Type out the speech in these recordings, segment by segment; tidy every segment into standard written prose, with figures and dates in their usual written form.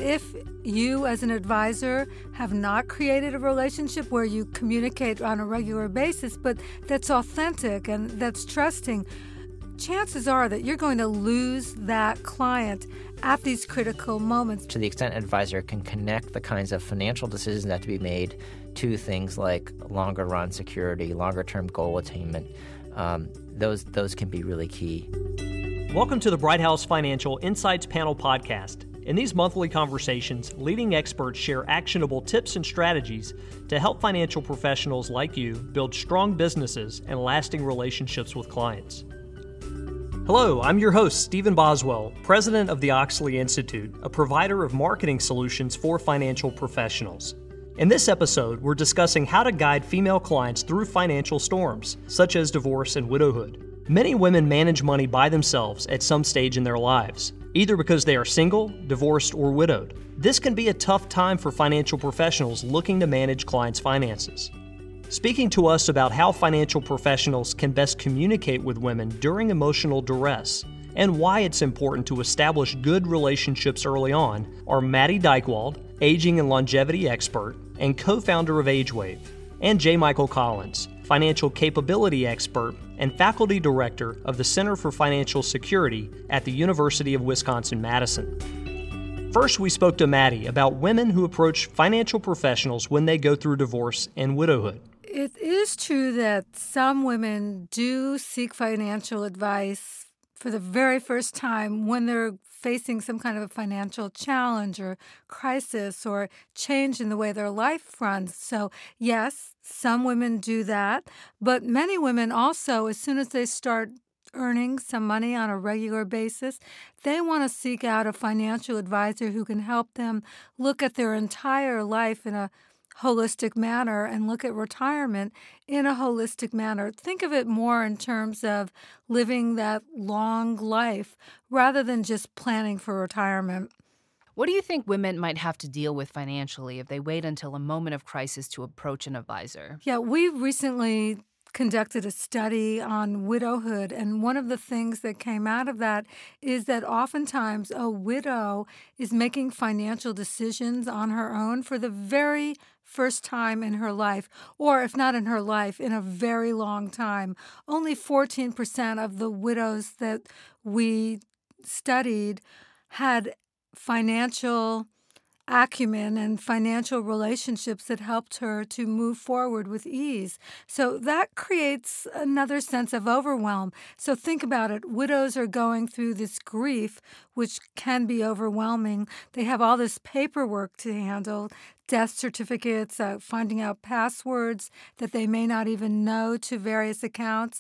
if you as an advisor have not created a relationship where you communicate on a regular basis, but that's authentic and that's trusting, chances are that you're going to lose that client at these critical moments. To the extent an advisor can connect the kinds of financial decisions that have to be made to things like longer run security, longer term goal attainment, those can be really key. Welcome to the Bright House Financial Insights Panel Podcast. In these monthly conversations, leading experts share actionable tips and strategies to help financial professionals like you build strong businesses and lasting relationships with clients. Hello, I'm your host, Stephen Boswell, president of the Oxley Institute, a provider of marketing solutions for financial professionals. In this episode, we're discussing how to guide female clients through financial storms, such as divorce and widowhood. Many women manage money by themselves at some stage in their lives, either because they are single, divorced, or widowed. This can be a tough time for financial professionals looking to manage clients' finances. Speaking to us about how financial professionals can best communicate with women during emotional duress and why it's important to establish good relationships early on are Maddie Dykewald, aging and longevity expert and co-founder of AgeWave, and J. Michael Collins, financial capability expert and faculty director of the Center for Financial Security at the University of Wisconsin-Madison. First, we spoke to Maddie about women who approach financial professionals when they go through divorce and widowhood. It is true that some women do seek financial advice for the very first time when they're facing some kind of a financial challenge or crisis or change in the way their life runs. So, yes, some women do that, but many women also, as soon as they start earning some money on a regular basis, they want to seek out a financial advisor who can help them look at their entire life in a holistic manner and look at retirement in a holistic manner. Think of it more in terms of living that long life rather than just planning for retirement. What do you think women might have to deal with financially if they wait until a moment of crisis to approach an advisor? Yeah, we recently conducted a study on widowhood, and one of the things that came out of that is that oftentimes a widow is making financial decisions on her own for the very first time in her life, or if not in her life, in a very long time. Only 14% of the widows that we studied had financial acumen and financial relationships that helped her to move forward with ease. So that creates another sense of overwhelm. So think about it. Widows are going through this grief, which can be overwhelming. They have all this paperwork to handle, death certificates, finding out passwords that they may not even know to various accounts,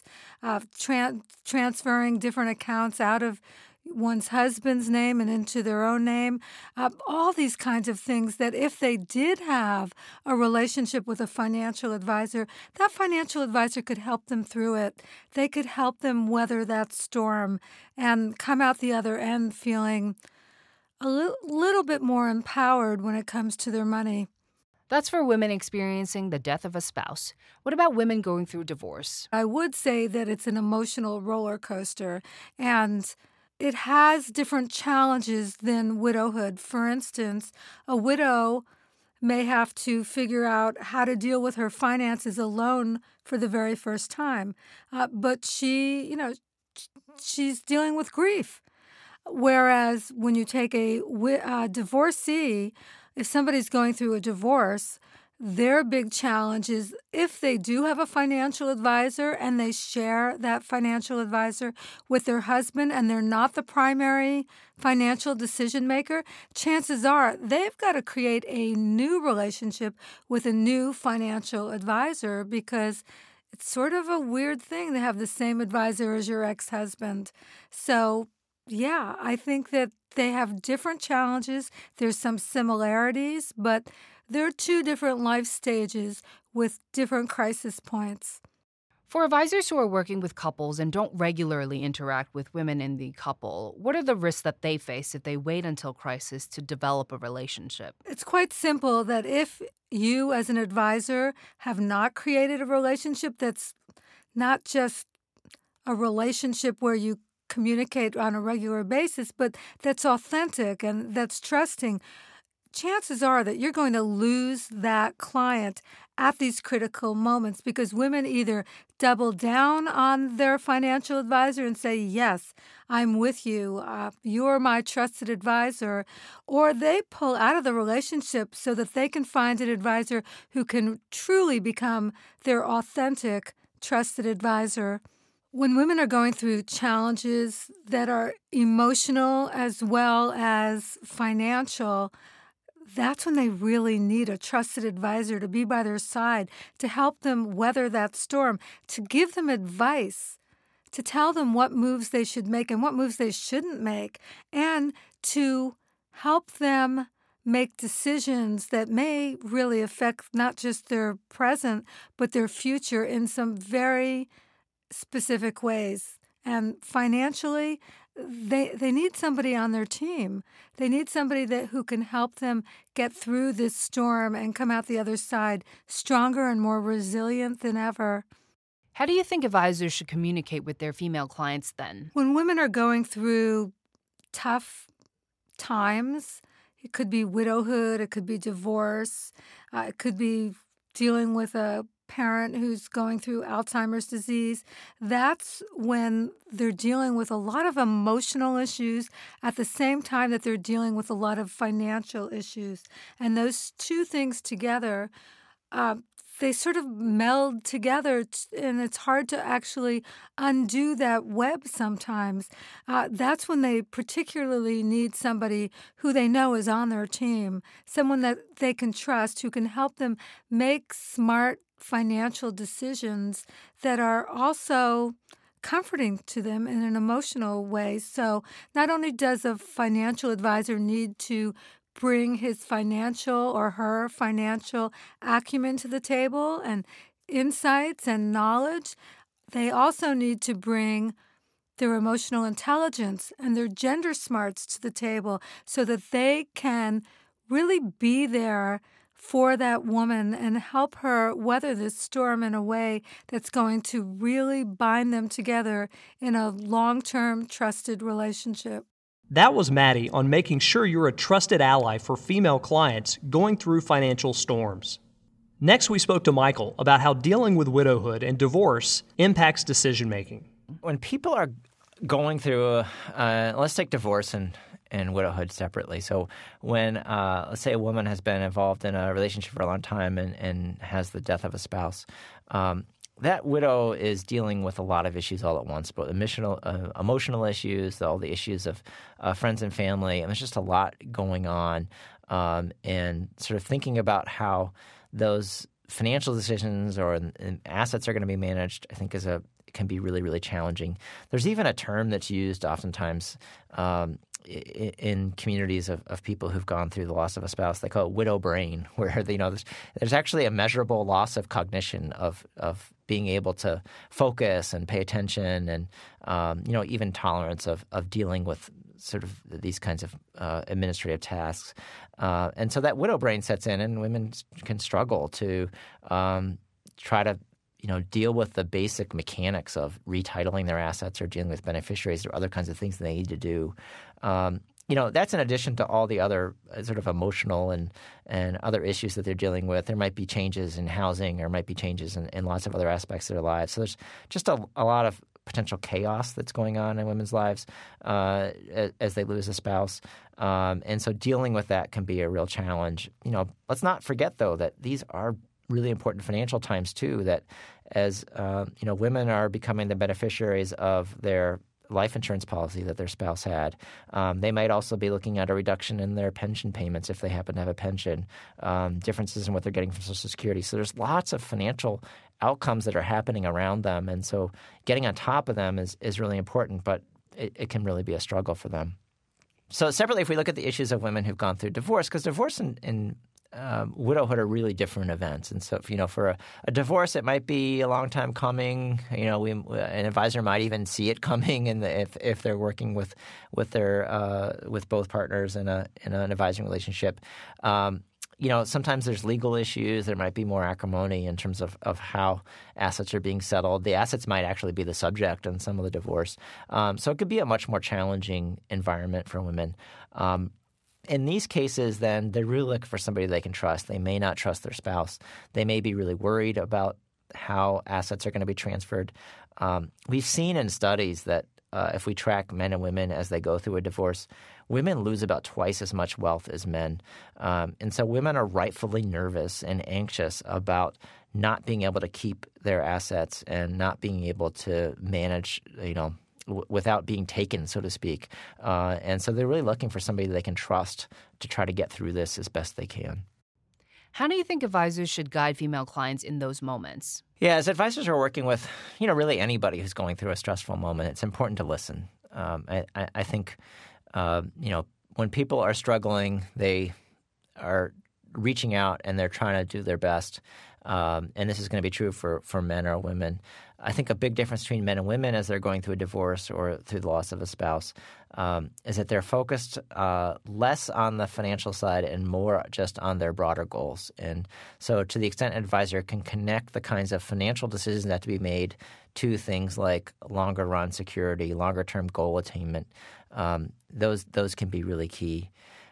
transferring different accounts out of one's husband's name and into their own name, all these kinds of things that if they did have a relationship with a financial advisor, that financial advisor could help them through it. They could help them weather that storm and come out the other end feeling a little bit more empowered when it comes to their money. That's for women experiencing the death of a spouse. What about women going through divorce? I would say that it's an emotional roller coaster, and it has different challenges than widowhood. For instance, a widow may have to figure out how to deal with her finances alone for the very first time. But she's dealing with grief. Whereas when you take a divorcee, if somebody's going through a divorce, their big challenge is if they do have a financial advisor and they share that financial advisor with their husband and they're not the primary financial decision maker, chances are they've got to create a new relationship with a new financial advisor because it's sort of a weird thing to have the same advisor as your ex-husband. So, yeah, I think that they have different challenges. There's some similarities, but there are two different life stages with different crisis points. For advisors who are working with couples and don't regularly interact with women in the couple, what are the risks that they face if they wait until crisis to develop a relationship? It's quite simple that if you as an advisor have not created a relationship that's not just a relationship where you communicate on a regular basis, but that's authentic and that's trusting, chances are that you're going to lose that client at these critical moments because women either double down on their financial advisor and say, yes, I'm with you, you're my trusted advisor, or they pull out of the relationship so that they can find an advisor who can truly become their authentic, trusted advisor. When women are going through challenges that are emotional as well as financial, that's when they really need a trusted advisor to be by their side, to help them weather that storm, to give them advice, to tell them what moves they should make and what moves they shouldn't make, and to help them make decisions that may really affect not just their present, but their future in some very specific ways. And financially, they need somebody on their team. They need somebody who can help them get through this storm and come out the other side stronger and more resilient than ever. How do you think advisors should communicate with their female clients then? When women are going through tough times, it could be widowhood, it could be divorce, it could be dealing with a parent who's going through Alzheimer's disease, that's when they're dealing with a lot of emotional issues at the same time that they're dealing with a lot of financial issues. And those two things together, they sort of meld together, and it's hard to actually undo that web sometimes. That's when they particularly need somebody who they know is on their team, someone that they can trust, who can help them make smart financial decisions that are also comforting to them in an emotional way. So not only does a financial advisor need to bring his financial or her financial acumen to the table and insights and knowledge, they also need to bring their emotional intelligence and their gender smarts to the table so that they can really be there for that woman and help her weather this storm in a way that's going to really bind them together in a long-term trusted relationship. That was Maddie on making sure you're a trusted ally for female clients going through financial storms. Next, we spoke to Michael about how dealing with widowhood and divorce impacts decision-making. When people are going through, let's take divorce and widowhood separately. So when, let's say a woman has been involved in a relationship for a long time and has the death of a spouse, that widow is dealing with a lot of issues all at once, both emotional issues, all the issues of friends and family, and there's just a lot going on. And sort of thinking about how those financial decisions or assets are going to be managed, I think can be really, really challenging. There's even a term that's used oftentimes in communities of people who've gone through the loss of a spouse. They call it widow brain, where there's actually a measurable loss of cognition of being able to focus and pay attention and even tolerance of dealing with sort of these kinds of administrative tasks. And so that widow brain sets in, and women can struggle to try to deal with the basic mechanics of retitling their assets or dealing with beneficiaries or other kinds of things that they need to do. That's in addition to all the other sort of emotional and other issues that they're dealing with. There might be changes in housing or might be changes in lots of other aspects of their lives. So there's just a lot of potential chaos that's going on in women's lives as they lose a spouse. And so dealing with that can be a real challenge. Let's not forget, though, that these are really important financial times, too, that as women are becoming the beneficiaries of their life insurance policy that their spouse had. They might also be looking at a reduction in their pension payments if they happen to have a pension, differences in what they're getting from Social Security. So there's lots of financial outcomes that are happening around them. And so getting on top of them is really important, but it can really be a struggle for them. So separately, if we look at the issues of women who've gone through divorce, because divorce and widowhood are really different events. And so, for a divorce, it might be a long time coming. An advisor might even see it coming, and if they're working with both partners in an advising relationship. Sometimes there's legal issues. There might be more acrimony in terms of how assets are being settled. The assets might actually be the subject in some of the divorce. So it could be a much more challenging environment for women. In these cases, then, they're really looking for somebody they can trust. They may not trust their spouse. They may be really worried about how assets are going to be transferred. We've seen in studies that if we track men and women as they go through a divorce, women lose about twice as much wealth as men. And so women are rightfully nervous and anxious about not being able to keep their assets and not being able to manage, without being taken, so to speak. And so they're really looking for somebody they can trust to try to get through this as best they can. How do you think advisors should guide female clients in those moments? Yeah, as advisors are working with, really anybody who's going through a stressful moment, it's important to listen. I think, when people are struggling, they are reaching out and they're trying to do their best. And this is going to be true for men or women. I think a big difference between men and women as they're going through a divorce or through the loss of a spouse is that they're focused less on the financial side and more just on their broader goals. And so to the extent an advisor can connect the kinds of financial decisions that have to be made to things like longer run security, longer term goal attainment, those can be really key.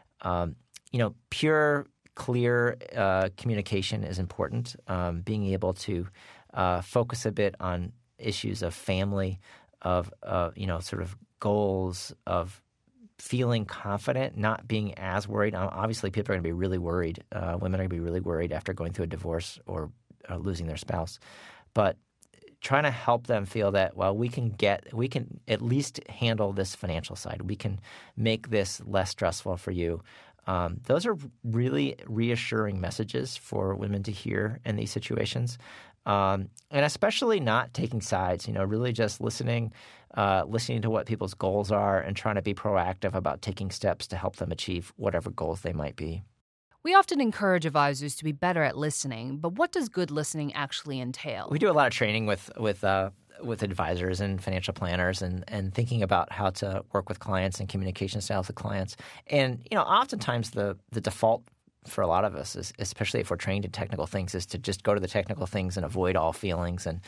Pure, clear communication is important. Being able to focus a bit on issues of family, of sort of goals, of feeling confident, not being as worried. Obviously, people are going to be really worried. Women are going to be really worried after going through a divorce or losing their spouse. But trying to help them feel that, well, we can at least handle this financial side. We can make this less stressful for you. Those are really reassuring messages for women to hear in these situations. And especially not taking sides, really just listening to what people's goals are and trying to be proactive about taking steps to help them achieve whatever goals they might be. We often encourage advisors to be better at listening, but what does good listening actually entail? We do a lot of training with advisors and financial planners and thinking about how to work with clients and communication styles with clients. And, oftentimes the default for a lot of us, especially if we're trained in technical things, is to just go to the technical things and avoid all feelings and,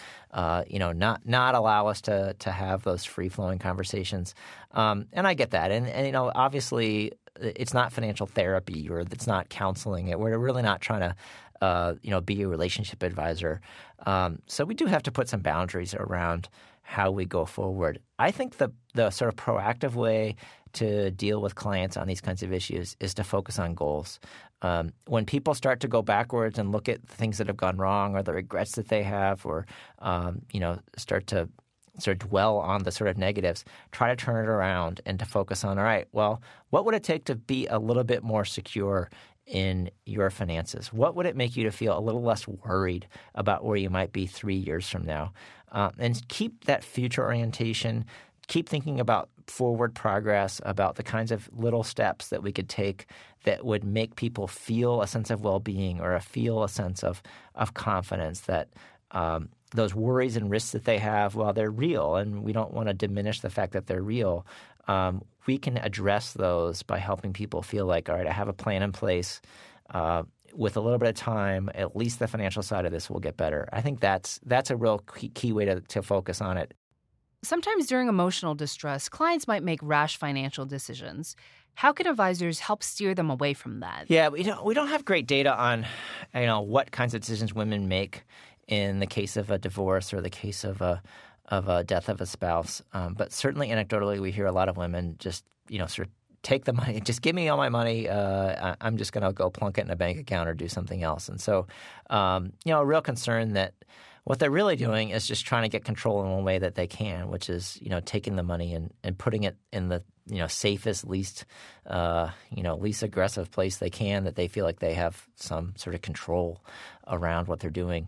not allow us to have those free-flowing conversations. And I get that. And obviously it's not financial therapy or it's not counseling. We're really not trying to be a relationship advisor. So we do have to put some boundaries around how we go forward. I think the sort of proactive way to deal with clients on these kinds of issues is to focus on goals. When people start to go backwards and look at the things that have gone wrong or the regrets that they have or, start to sort of dwell on the sort of negatives, try to turn it around and to focus on, all right, well, what would it take to be a little bit more secure in your finances? What would it make you to feel a little less worried about where you might be 3 years from now? And keep that future orientation. Keep thinking about forward progress, about the kinds of little steps that we could take that would make people feel a sense of well-being or feel a sense of confidence that those worries and risks that they have, well, they're real, and we don't want to diminish the fact that they're real. We can address those by helping people feel like, all right, I have a plan in place. With a little bit of time, at least the financial side of this will get better. I think that's a real key way to focus on it. Sometimes during emotional distress, clients might make rash financial decisions. How can advisors help steer them away from that? Yeah, we don't have great data on what kinds of decisions women make in the case of a divorce or the case of a death of a spouse. But certainly anecdotally, we hear a lot of women just sort of take the money, just give me all my money. I'm just going to go plunk it in a bank account or do something else. And so, a real concern that what they're really doing is just trying to get control in one way that they can, which is, taking the money and putting it in the, safest, least aggressive place they can that they feel like they have some sort of control around what they're doing.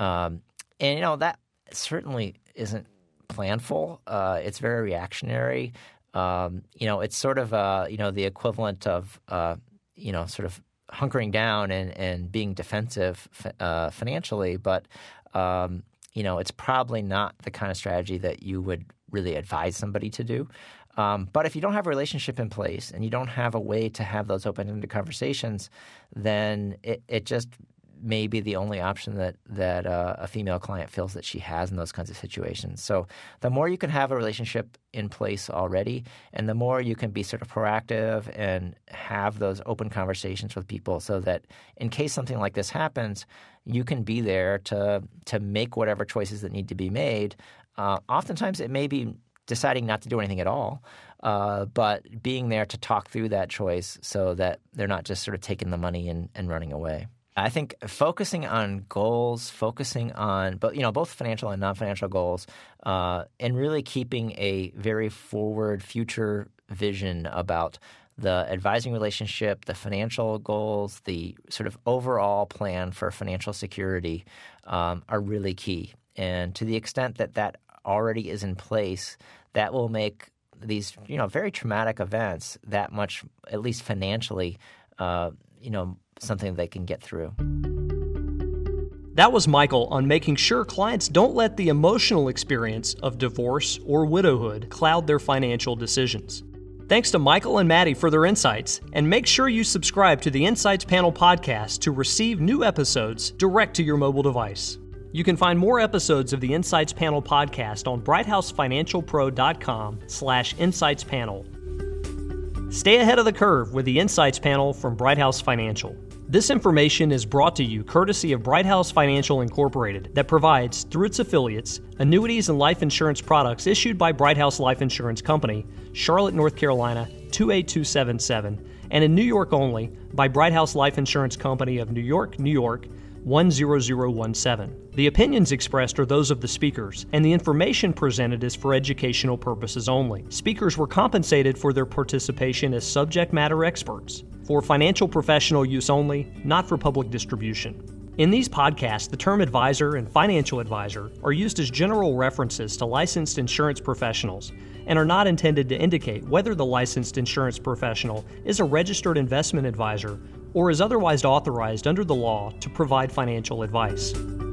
That certainly isn't planful. It's very reactionary. It's sort of, the equivalent of, sort of hunkering down and being defensive financially, but it's probably not the kind of strategy that you would really advise somebody to do. But if you don't have a relationship in place and you don't have a way to have those open-ended conversations, then it just may be the only option that a female client feels that she has in those kinds of situations. So the more you can have a relationship in place already, and the more you can be sort of proactive and have those open conversations with people so that in case something like this happens, you can be there to make whatever choices that need to be made. Oftentimes it may be deciding not to do anything at all, but being there to talk through that choice so that they're not just sort of taking the money and running away. I think focusing on goals, focusing on both financial and non-financial goals, and really keeping a very forward future vision about the advising relationship, the financial goals, the sort of overall plan for financial security are really key. And to the extent that that already is in place, that will make these very traumatic events that much, at least financially, something they can get through. That was Michael on making sure clients don't let the emotional experience of divorce or widowhood cloud their financial decisions. Thanks to Michael and Maddie for their insights, and make sure you subscribe to the Insights Panel podcast to receive new episodes direct to your mobile device. You can find more episodes of the Insights Panel podcast on BrightHouseFinancialPro.com/InsightsPanel. Stay ahead of the curve with the Insights Panel from Brighthouse Financial. This information is brought to you courtesy of Brighthouse Financial Incorporated that provides, through its affiliates, annuities and life insurance products issued by Brighthouse Life Insurance Company, Charlotte, North Carolina, 28277, and in New York only by Brighthouse Life Insurance Company of New York, New York, 10017. The opinions expressed are those of the speakers, and the information presented is for educational purposes only. Speakers were compensated for their participation as subject matter experts, for financial professional use only, not for public distribution. In these podcasts, the term advisor and financial advisor are used as general references to licensed insurance professionals and are not intended to indicate whether the licensed insurance professional is a registered investment advisor or is otherwise authorized under the law to provide financial advice.